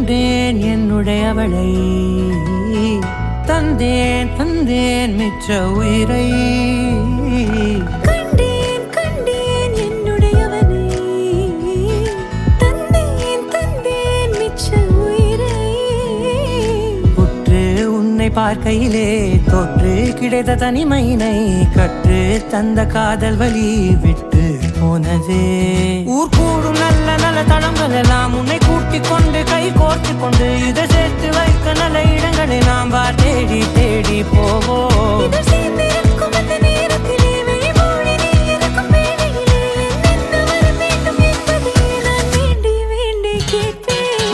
கண்டேன் என்னுடையவளை தந்தேன் தந்தேன் மிச்ச உயிரை கண்டேன் கண்டேன் என்னுடையவனை தந்தேன் தந்தேன் மிச்ச உயிரை உற்று உன்னை பார்க்கையிலே தொற்று கிடைத்த தனிமையினை கற்று தந்த காதல் வழி விட்டு போனதே ஊர் கூடும் நல்ல நல்ல தளங்கள் எல்லாம் உன்னை கூட்டிக் கொண்டு கை கோர்த்து கொண்டு இதை சேர்த்து வைக்க நல்ல இடங்களை நாம் தேடி தேடி போவோம்